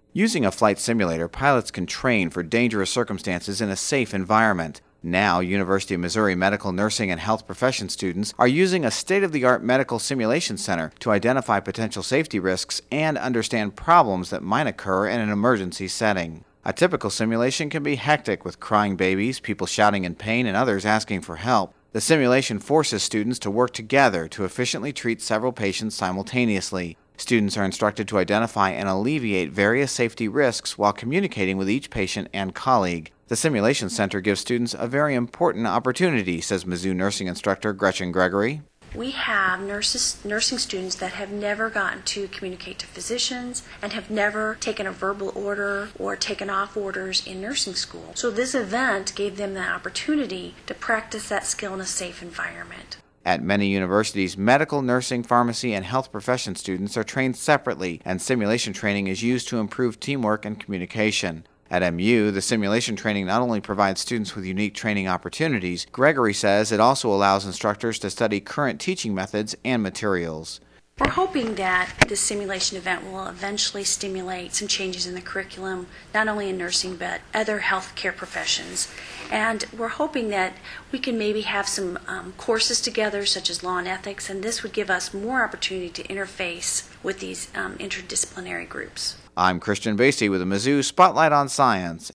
Using a flight simulator, pilots can train for dangerous circumstances in a safe environment. Now, University of Missouri medical, nursing, and health profession students are using a state-of-the-art medical simulation center to identify potential safety risks and understand problems that might occur in an emergency setting. A typical simulation can be hectic with crying babies, people shouting in pain, and others asking for help. The simulation forces students to work together to efficiently treat several patients simultaneously. Students are instructed to identify and alleviate various safety risks while communicating with each patient and colleague. The Simulation Center gives students a very important opportunity, says Mizzou nursing instructor Gretchen Gregory. We have nursing students that have never gotten to communicate to physicians and have never taken a verbal order or taken off orders in nursing school. So this event gave them the opportunity to practice that skill in a safe environment. At many universities, medical, nursing, pharmacy, and health profession students are trained separately, and simulation training is used to improve teamwork and communication. At MU, the simulation training not only provides students with unique training opportunities, Gregory says it also allows instructors to study current teaching methods and materials. We're hoping that this simulation event will eventually stimulate some changes in the curriculum, not only in nursing but other healthcare professions. And we're hoping that we can maybe have some courses together, such as law and ethics, and this would give us more opportunity to interface with these interdisciplinary groups. I'm Christian Basie with the Mizzou Spotlight on Science.